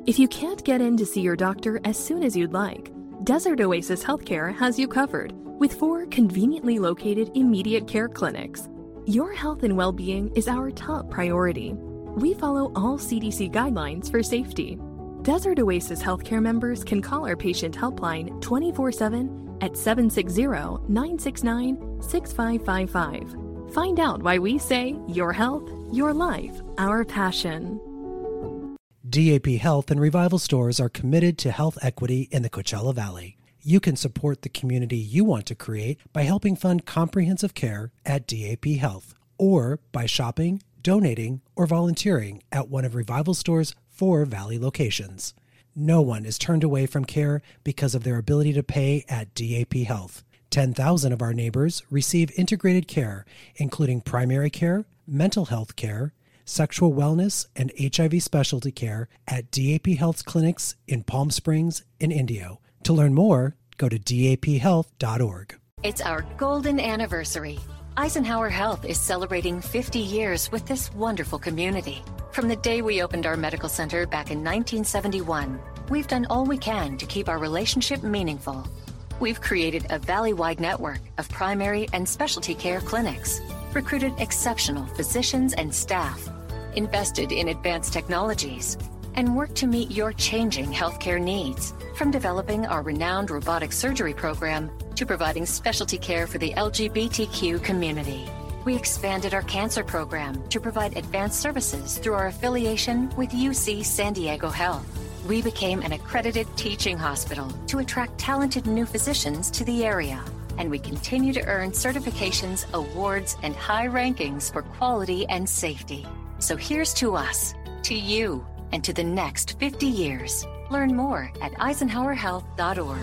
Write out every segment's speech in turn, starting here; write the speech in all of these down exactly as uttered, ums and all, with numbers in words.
If you can't get in to see your doctor as soon as you'd like, Desert Oasis Healthcare has you covered with four conveniently located immediate care clinics. Your health and well-being is our top priority. We follow all C D C guidelines for safety. Desert Oasis Healthcare members can call our patient helpline twenty-four seven at seven six zero, nine six nine, six five five five. Find out why we say your health, your life, our passion. D A P Health and Revival Stores are committed to health equity in the Coachella Valley. You can support the community you want to create by helping fund comprehensive care at D A P Health, or by shopping, donating, or volunteering at one of Revival Store's four Valley locations. No one is turned away from care because of their ability to pay at D A P Health. ten thousand of our neighbors receive integrated care, including primary care, mental health care, sexual wellness, and H I V specialty care at D A P Health's clinics in Palm Springs and Indio. To learn more, go to D A P health dot org. It's our golden anniversary. Eisenhower Health is celebrating fifty years with this wonderful community. From the day we opened our medical center back in nineteen seventy-one, we've done all we can to keep our relationship meaningful. We've created a valley-wide network of primary and specialty care clinics, recruited exceptional physicians and staff, invested in advanced technologies, and worked to meet your changing healthcare needs. From developing our renowned robotic surgery program to providing specialty care for the L G B T Q community. We expanded our cancer program to provide advanced services through our affiliation with U C San Diego Health. We became an accredited teaching hospital to attract talented new physicians to the area. And we continue to earn certifications, awards, and high rankings for quality and safety. So here's to us, to you, and to the next fifty years. Learn more at eisenhower health dot org.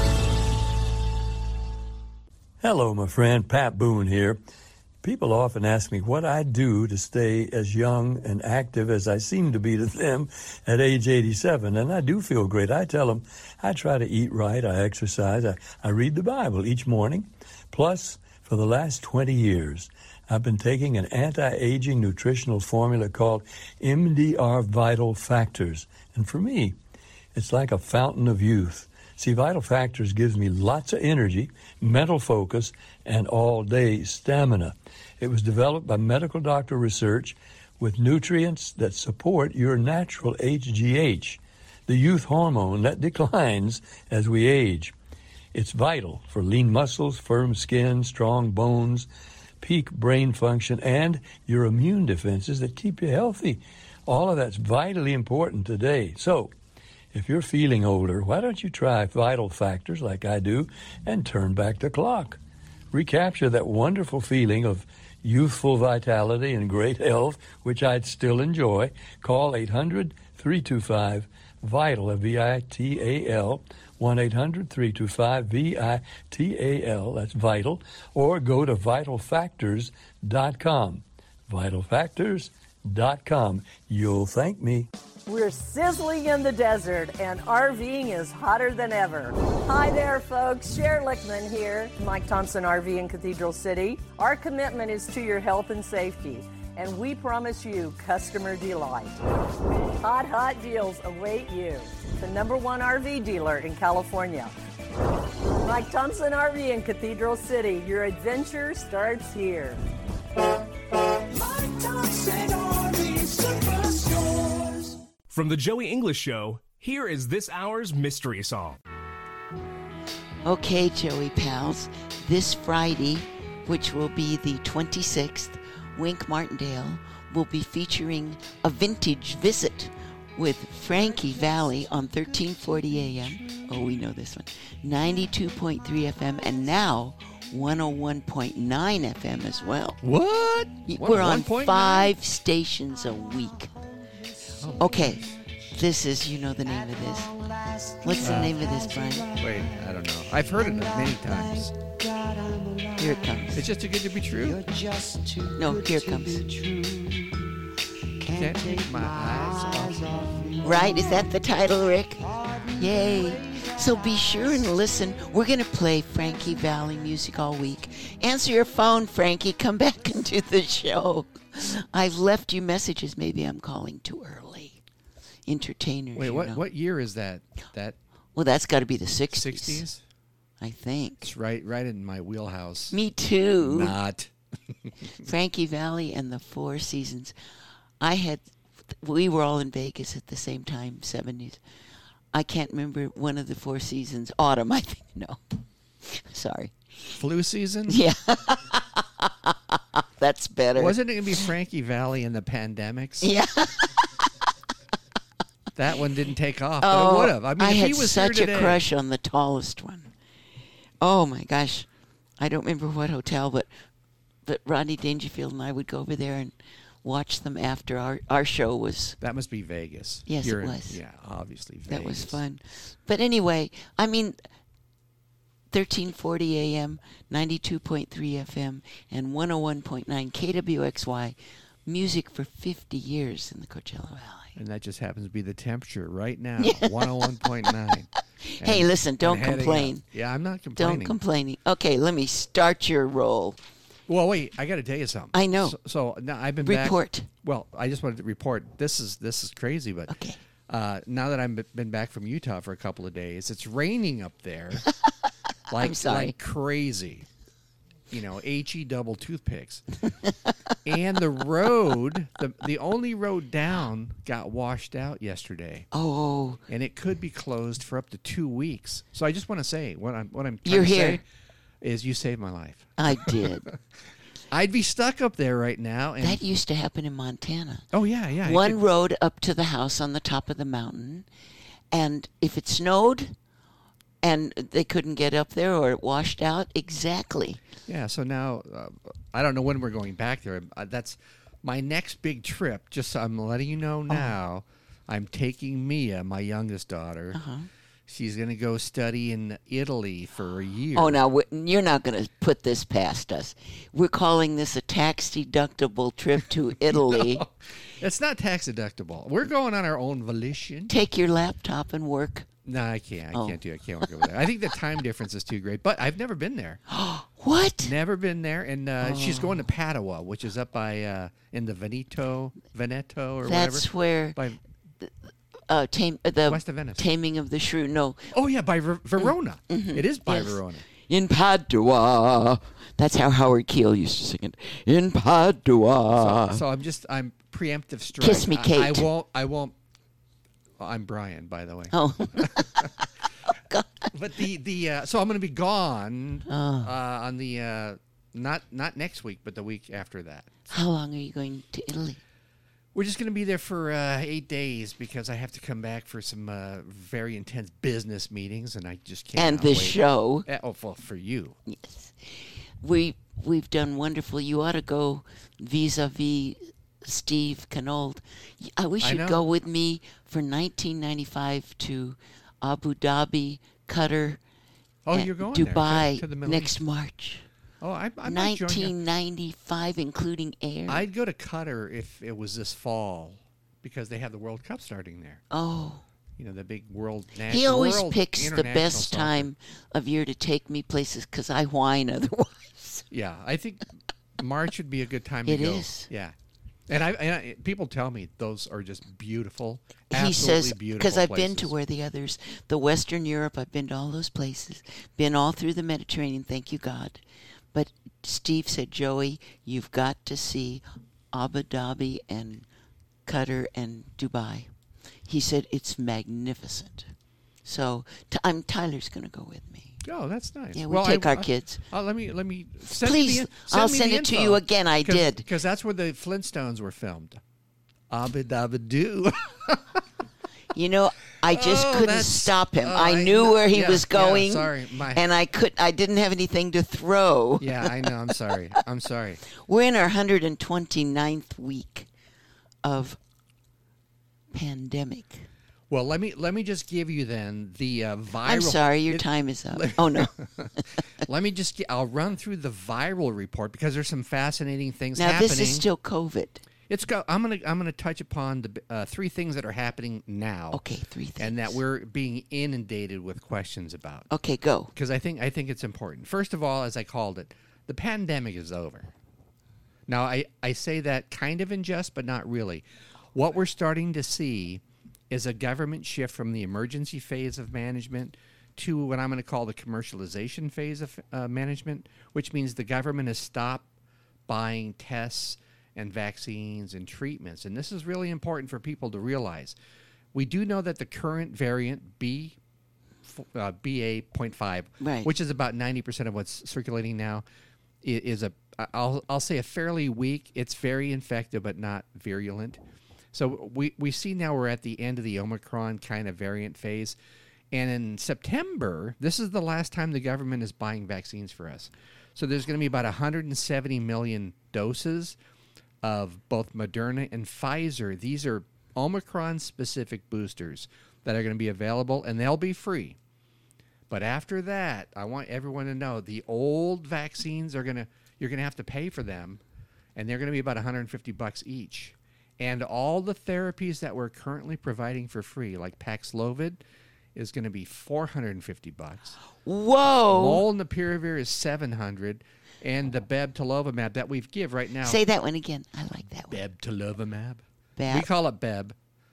Hello, my friend. Pat Boone here. People often ask me what I do to stay as young and active as I seem to be to them at age eighty-seven, and I do feel great. I tell them I try to eat right, I exercise, I, I read the Bible each morning. Plus, for the last twenty years, I've been taking an anti-aging nutritional formula called M D R Vital Factors. And for me, it's like a fountain of youth. See, Vital Factors gives me lots of energy, mental focus, and all-day stamina. It was developed by medical doctor research with nutrients that support your natural H G H, the youth hormone that declines as we age. It's vital for lean muscles, firm skin, strong bones, peak brain function, and your immune defenses that keep you healthy. All of that's vitally important today. So, if you're feeling older, why don't you try Vital Factors like I do and turn back the clock? Recapture that wonderful feeling of youthful vitality and great health, which I'd still enjoy. Call eight hundred, three two five, VITAL, V I T A L, one eight hundred, three two five, V I T A L, that's vital, or go to vital factors dot com. vital factors dot com. You'll thank me. We're sizzling in the desert, and RVing is hotter than ever. Hi there, folks. Cher Lichtman here, Mike Thompson R V in Cathedral City. Our commitment is to your health and safety, and we promise you customer delight. Hot, hot deals await you. The number one R V dealer in California. Mike Thompson R V in Cathedral City. Your adventure starts here. Mike Thompson R V Superstores. From the Joey English Show, here is this hour's mystery song. Okay, Joey pals, this Friday, which will be the twenty-sixth, Wink Martindale will be featuring a vintage visit with Frankie Valli on thirteen forty A M. Oh, we know this one. ninety-two point three F M, and now one oh one point nine F M as well. What? We're on five stations a week. Okay, this is, you know the name of this. What's the uh, name of this, Brian? Wait, I don't know. I've heard it many times. Here it comes. It's just too good to be true? No, here it comes. Can't take my eyes off. Right, is that the title, Rick? Yay. So be sure and listen. We're going to play Frankie Valli music all week. Answer your phone, Frankie. Come back and do the show. I've left you messages. Maybe I'm calling too early. entertainers. Wait, you what know. what year is that? That Well, that's got to be the sixties. sixties? I think. It's right right in my wheelhouse. Me too. Not. Frankie Valli and the Four Seasons. I had, we were all in Vegas at the same time, seventies. I can't remember one of the Four Seasons. Autumn, I think. No. Sorry. Flu season? Yeah. That's better. Wasn't it going to be Frankie Valli and the Pandemics? Yeah. That one didn't take off, Oh, but it would have. I mean, I if had he was such here a today, crush on the tallest one. Oh my gosh, I don't remember what hotel, but but Rodney Dangerfield and I would go over there and watch them after our, our show was. That must be Vegas. Yes, You're it in- was. yeah, obviously Vegas. That was fun. But anyway, I mean, thirteen forty A M, ninety-two point three F M, and one oh one point nine K W X Y, music for fifty years in the Coachella Valley. And that just happens to be the temperature right now, one oh one point nine. Hey, listen, don't complain. Yeah, I'm not complaining. Don't complaining. Okay, let me start your roll. Well, wait, I got to tell you something. I know. So, so now I've been Report. back. Well, I just wanted to report. This is this is crazy, but okay. uh, now that I've been back from Utah for a couple of days, it's raining up there like I'm sorry. like crazy. You know, H E double toothpicks, and the road, the the only road down, got washed out yesterday. Oh, and it could be closed for up to two weeks. So I just want to say what I'm what I'm trying You're to here. say is you saved my life. I did. I'd be stuck up there right now. And That used to happen in Montana. oh yeah, yeah. it One could- road up to the house on the top of the mountain, and if it snowed and they couldn't get up there or it washed out, exactly. Yeah. So now uh, I don't know when we're going back there. Uh, that's my next big trip. Just so I'm letting you know now. I'm taking Mia, my youngest daughter. Uh-huh. She's going to go study in Italy for a year. Oh, now we- you're not going to put this past us. We're calling this a tax-deductible trip to Italy. No, it's not tax deductible. We're going on our own volition. Take your laptop and work. No, I can't. I Oh. can't do it. I can't work over there. I think the time difference is too great. But I've never been there. What? Never been there. And uh, she's Oh. going to Padua, which is up by uh, in the Veneto, Veneto or That's whatever. where By, uh, tame, uh, the West of Venice. Taming of the Shrew. No, oh yeah, by Ver- Verona. Mhm. It is by Yes. Verona. In Padua. That's how Howard Keel used to sing it. In Padua. So, so I'm just I'm preemptive strike. Kiss me, I- Kate. I, won't. I won't. well, I'm Brian, by the way. Oh. But the the uh, so I'm going to be gone Oh. uh, on the uh, not not next week, but the week after that. How long are you going to Italy? We're just going to be there for uh, eight days because I have to come back for some uh, very intense business meetings, and I just can't. And the show. Uh, oh, well, for you. Yes. We, we've done wonderful. You ought to go vis-a-vis Steve Canold. I wish I you'd know. go with me for nineteen ninety-five to Abu Dhabi, Qatar, Oh, and you're going there, to- Dubai to the Middle next East. March. Oh, I, I might join you. nineteen ninety-five, including air. I'd go to Qatar if it was this fall because they have the World Cup starting there. Oh. You know, the big world. Na- He always world picks the international best soccer. time of year to take me places because I whine otherwise. Yeah, I think March would be a good time to It go. is. Yeah. And I, and I people tell me those are just beautiful. He absolutely says, beautiful because I've been to places. where the others, the Western Europe, I've been to all those places, been all through the Mediterranean, thank you God. But Steve said, Joey, you've got to see Abu Dhabi and Qatar and Dubai. He said, it's magnificent. So t- I'm Tyler's going to go with me. Oh, that's nice. Yeah, we well, take I, our kids. Uh, let me let me send Please, me the, send I'll me send the it to info. you again. I did. Because that's where the Flintstones were filmed. Abu Dhabi Doo. You know, I just Oh, couldn't that's- stop him. oh, I I knew know. where he Yeah, was yeah, going. sorry, my- And I could I didn't have anything to throw. Yeah, I know. I'm sorry. I'm sorry. We're in our one hundred twenty-ninth week of pandemic. Well, let me let me just give you then the uh, viral. I'm sorry, your it- time is up. Oh, no. Let me just. Get, I'll run through the viral report because there's some fascinating things Now, happening. this is still COVID. It's go. I'm gonna. I'm gonna touch upon the uh, three things that are happening now. Okay, three things. And that we're being inundated with questions about. Okay, go. Because I think I think it's important. First of all, as I called it, the pandemic is over. Now, I, I say that kind of in jest, but not really. What we're starting to see is a government shift from the emergency phase of management to what I'm going to call the commercialization phase of uh, management, which means the government has stopped buying tests and vaccines and treatments. And this is really important for people to realize. We do know that the current variant, B, uh, B A point five, right. which is about ninety percent of what's circulating now, is a, I'll, I'll say a fairly weak, it's very infective but not virulent. So we, we see now we're at the end of the Omicron kind of variant phase. And in September, this is the last time the government is buying vaccines for us. So there's going to be about one hundred seventy million doses of both Moderna and Pfizer. These are Omicron-specific boosters that are going to be available, and they'll be free. But after that, I want everyone to know the old vaccines are going to, you're going to have to pay for them, and they're going to be about one hundred fifty bucks each. And all the therapies that we're currently providing for free, like Paxlovid, is going to be four hundred fifty bucks. Whoa! Molnupiravir is seven hundred, and the bebtelovimab that we've give right now. Say that one again. I like that one. Bebtelovimab. Beb. We call it Beb,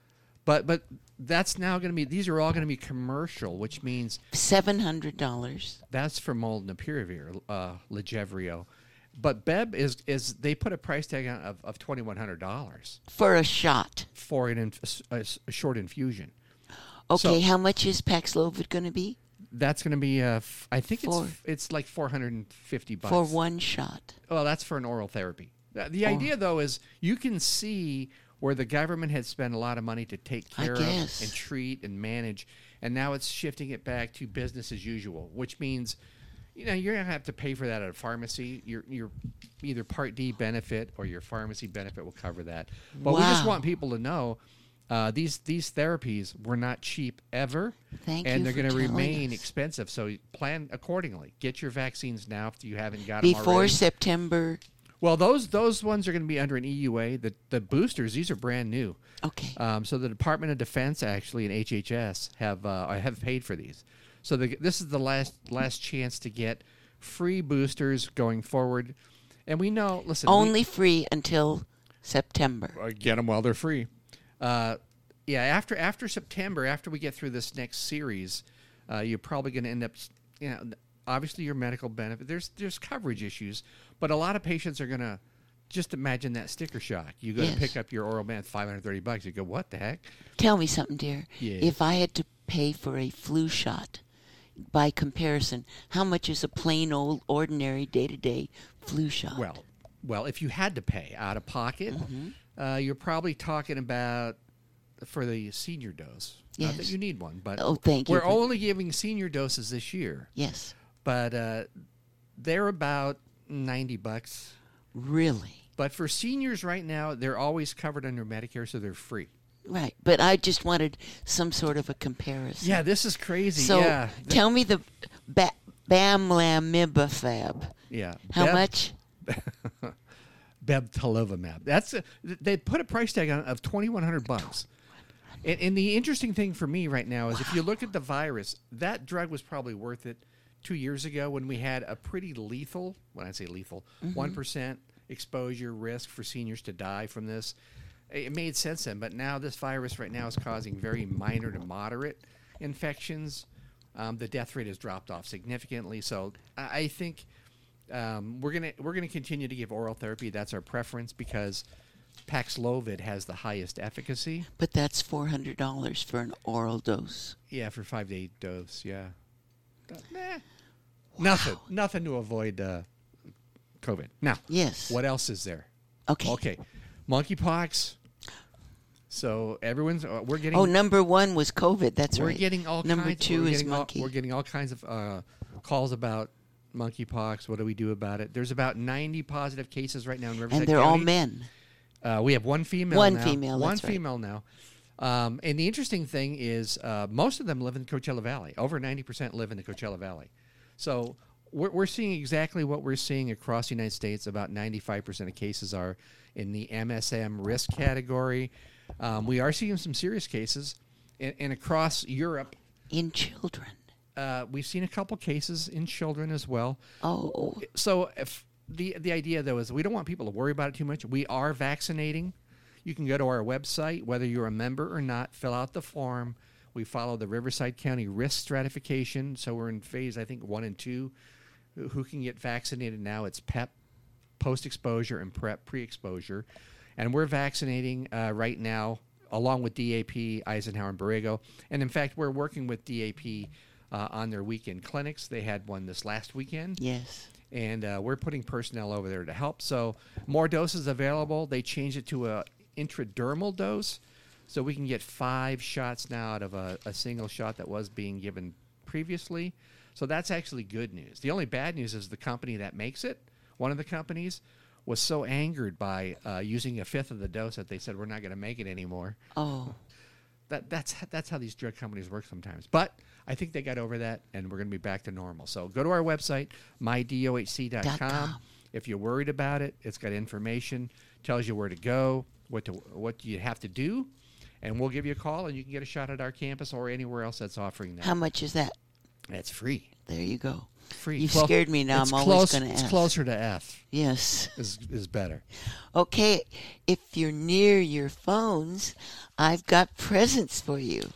but but that's now going to be. These are all going to be commercial, which means seven hundred dollars. That's for molnupiravir, uh, Lagevrio. But Beb is is they put a price tag on of, of twenty one hundred dollars for a shot for an inf- a, a short infusion. Okay, So, how much is Paxlovid going to be? That's going to be, uh, f- I think For- it's it's like four hundred fifty bucks. For one shot. Well, that's for an oral therapy. The, the idea, though, is you can see where the government had spent a lot of money to take I care of guess. and treat and manage, and now it's shifting it back to business as usual, which means, you know, you're going to have to pay for that at a pharmacy. Your your either Part D benefit or your pharmacy benefit will cover that. But we just Wow. want people to know uh, these these therapies were not cheap ever, Thank and you they're for going to telling remain us. expensive. So plan accordingly. Get your vaccines now if you haven't got them Before already. September. Well, those those ones are going to be under an E U A. The the boosters, these are brand new. Okay. Um, so the Department of Defense actually and H H S have uh, have paid for these. So the, this is the last last chance to get free boosters going forward. And we know, listen, Only free until September. we, get them while they're free. Uh, yeah, after after September, after we get through this next series, uh, you're probably going to end up, you know, obviously your medical benefit. There's there's coverage issues, but a lot of patients are going to just imagine that sticker shock. You go Yes. to pick up your oral man, five hundred thirty bucks. You go, what the heck? Tell me something, dear. Yes. If I had to pay for a flu shot, by comparison, how much is a plain old ordinary day-to-day flu shot? Well, well, if you had to pay out of pocket, Mm-hmm. uh, you're probably talking about for the senior dose. Not that Yes. you need one, but Oh, thank you we're for- only giving senior doses this year. Yes. But uh, they're about ninety bucks. Really? But for seniors right now, they're always covered under Medicare, so they're free. Right. But I just wanted some sort of a comparison. Yeah, this is crazy. So yeah, tell me the ba- Bamlamibafab. yeah. How Beb- much? Bebtelovimab. That's a, they put a price tag on it of twenty one hundred bucks. And, and the interesting thing for me right now is if you look at the virus, that drug was probably worth it two years ago when we had a pretty lethal, when I say lethal, one percent exposure risk for seniors to die from this. It made sense then, but now this virus right now is causing very minor to moderate infections. Um, the death rate has dropped off significantly, so I, I think um, we're gonna we're gonna continue to give oral therapy. That's our preference because Paxlovid has the highest efficacy. But that's four hundred dollars for an oral dose. Yeah, for five to eight dose. Yeah, Uh, nah. nothing, nothing to avoid uh, COVID. Now, Yes. what else is there? Okay. Okay, monkeypox. So everyone's uh, we're getting. Oh, number one was COVID. That's we're right. getting all number kinds. two we're is getting all- monkey. we're getting all kinds of uh, calls about monkeypox. What do we do about it? There's about ninety positive cases right now in Riverside and they're all County. men. Uh, we have one female. One now. female, One that's right. female now. Um, and the interesting thing is, uh, most of them live in the Coachella Valley. Over ninety percent live in the Coachella Valley. So we're, we're seeing exactly what we're seeing across the United States. About ninety-five percent of cases are in the M S M risk category. Um, we are seeing some serious cases, and, and across Europe, In children. uh, we've seen a couple cases in children as well. Oh. So if the the idea though is we don't want people to worry about it too much. We are vaccinating. You can go to our website, whether you're a member or not, fill out the form. We follow the Riverside County risk stratification, so we're in phase, I think, one and two. Who can get vaccinated now? It's PEP, post-exposure, and PrEP, pre-exposure. And we're vaccinating uh, right now, along with D A P, Eisenhower, and Borrego. And, in fact, we're working with D A P uh, on their weekend clinics. They had one this last weekend. Yes. And uh, we're putting personnel over there to help. So more doses available. They changed it to a intradermal dose, so we can get five shots now out of a, a single shot that was being given previously. So that's actually good news. The only bad news is the company that makes it, one of the companies, was so angered by uh, using a fifth of the dose that they said, we're not going to make it anymore. Oh. That, that's that's how these drug companies work sometimes. But I think they got over that, and we're going to be back to normal. So go to our website, my D O H C dot com. If you're worried about it, it's got information, tells you where to go, what to what you have to do, and we'll give you a call, and you can get a shot at our campus or anywhere else that's offering that. How much is that? It's free. There you go. Free. You've Well, scared me now. it's I'm always close- going to ask. It's closer to F. Yes. Is is better. Okay, if you're near your phones, I've got presents for you.